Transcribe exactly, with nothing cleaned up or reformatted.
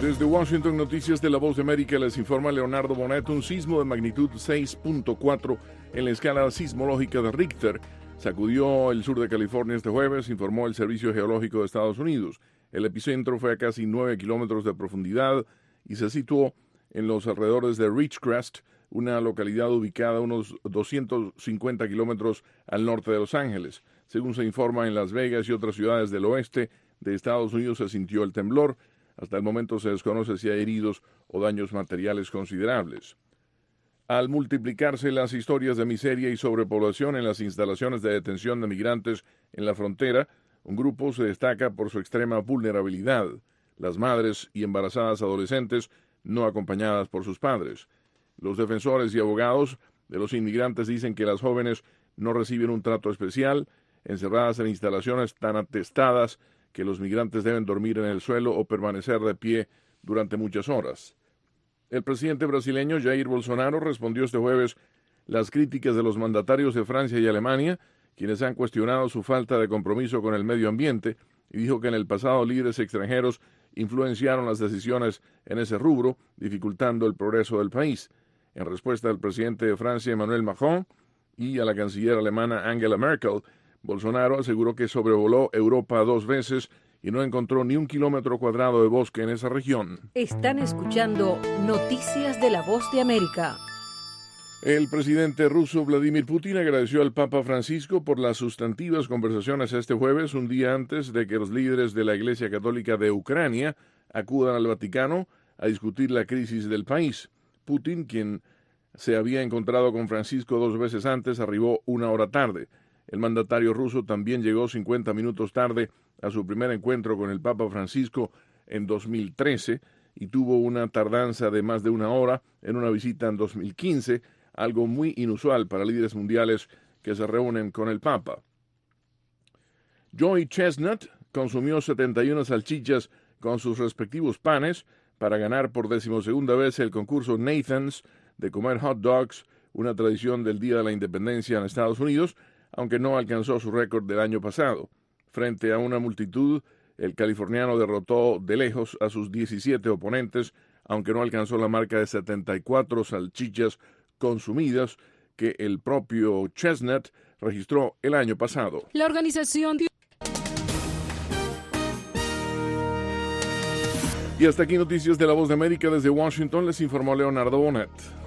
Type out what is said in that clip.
Desde Washington, Noticias de la Voz de América, les informa Leonardo Bonet. Un sismo de magnitud seis punto cuatro en la escala sismológica de Richter sacudió el sur de California este jueves, informó el Servicio Geológico de Estados Unidos. El epicentro fue a casi nueve kilómetros de profundidad y se situó en los alrededores de Ridgecrest, una localidad ubicada a unos doscientos cincuenta kilómetros al norte de Los Ángeles. Según se informa, en Las Vegas y otras ciudades del oeste de Estados Unidos se sintió el temblor. Hasta el momento se desconoce si hay heridos o daños materiales considerables. Al multiplicarse las historias de miseria y sobrepoblación en las instalaciones de detención de migrantes en la frontera, un grupo se destaca por su extrema vulnerabilidad: las madres y embarazadas adolescentes no acompañadas por sus padres. Los defensores y abogados de los inmigrantes dicen que las jóvenes no reciben un trato especial, encerradas en instalaciones tan atestadas que los migrantes deben dormir en el suelo o permanecer de pie durante muchas horas. El presidente brasileño Jair Bolsonaro respondió este jueves las críticas de los mandatarios de Francia y Alemania, quienes han cuestionado su falta de compromiso con el medio ambiente, y dijo que en el pasado líderes extranjeros influenciaron las decisiones en ese rubro, dificultando el progreso del país. En respuesta al presidente de Francia, Emmanuel Macron, y a la canciller alemana Angela Merkel, Bolsonaro aseguró que sobrevoló Europa dos veces y no encontró ni un kilómetro cuadrado de bosque en esa región. Están escuchando Noticias de la Voz de América. El presidente ruso Vladimir Putin agradeció al Papa Francisco por las sustantivas conversaciones este jueves, un día antes de que los líderes de la Iglesia Católica de Ucrania acudan al Vaticano a discutir la crisis del país. Putin, quien se había encontrado con Francisco dos veces antes, arribó una hora tarde. El mandatario ruso también llegó cincuenta minutos tarde a su primer encuentro con el Papa Francisco en dos mil trece y tuvo una tardanza de más de una hora en una visita en dos mil quince, algo muy inusual para líderes mundiales que se reúnen con el Papa. Joey Chestnut consumió setenta y una salchichas con sus respectivos panes para ganar por decimosegunda vez el concurso Nathan's de comer hot dogs, una tradición del Día de la Independencia en Estados Unidos, aunque no alcanzó su récord del año pasado. Frente a una multitud, el californiano derrotó de lejos a sus diecisiete oponentes, aunque no alcanzó la marca de setenta y cuatro salchichas consumidas que el propio Chestnut registró el año pasado. La organización... Y hasta aquí Noticias de la Voz de América. Desde Washington les informó Leonardo Bonet.